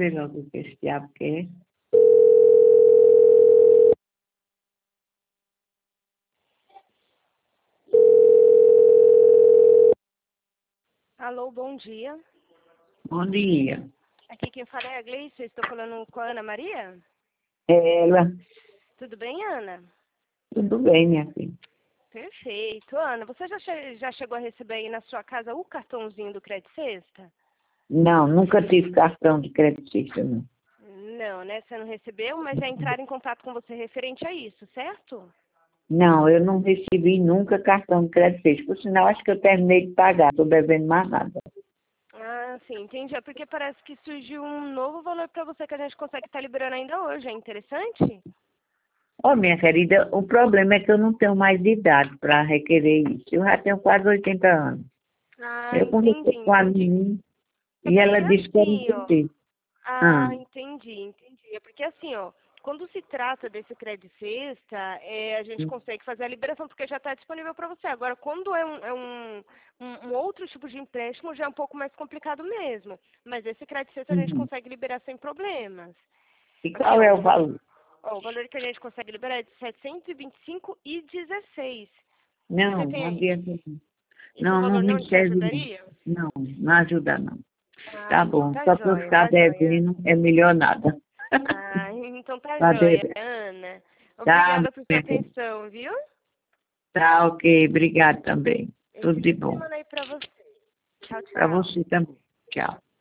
ver logo o que esse diabo quer. Alô, bom dia. Bom dia. Aqui quem fala é a Gleice, estou falando com a Ana Maria. Ela, Tudo bem, Ana? tudo bem, minha filha? Perfeito. Ana, você já chegou a receber aí na sua casa o cartãozinho do Crédito Sexta? Não, nunca tive cartão de creditista, não. Não, né? Você não recebeu, mas já entraram em contato com você referente a isso, certo? Não, eu não recebi nunca cartão de creditista. Por sinal, acho que eu terminei de pagar, estou devendo mais nada. Ah, sim, entendi. É porque parece que surgiu um novo valor para você que a gente consegue estar liberando ainda hoje. É interessante? Ó, minha querida, o problema é que eu não tenho mais idade para requerer isso. Eu já tenho quase 80 anos. Ah, Eu conversei com a entendi. menina É e ela porque disse que eu não assim, ó. podia. Ah, Ah, entendi. É porque assim, ó, quando se trata desse crédito sexta, a gente consegue fazer a liberação porque já está disponível para você. Agora, quando um outro tipo de empréstimo, já é um pouco mais complicado mesmo. Mas esse crédito sexta a gente uhum. consegue liberar sem problemas. E Aqui, qual é o valor? ó, o valor que a gente consegue liberar é de 725,16. Você Não, não tem. adianta. Esse Não, não valor não me te serve, não. ajudaria? Não, não ajuda, não. Ah, Tá então bom, tá só para eu jóia, ficar tá jóia. devendo é melhor nada. Ah, então tá Tá jóia, devendo. Ana. Tá, Obrigada por sua minha filha. atenção, viu? Tá, ok. Obrigado também. Tudo de Excelente bom. semana aí pra você. Tchau, Para tchau. você também. Tchau.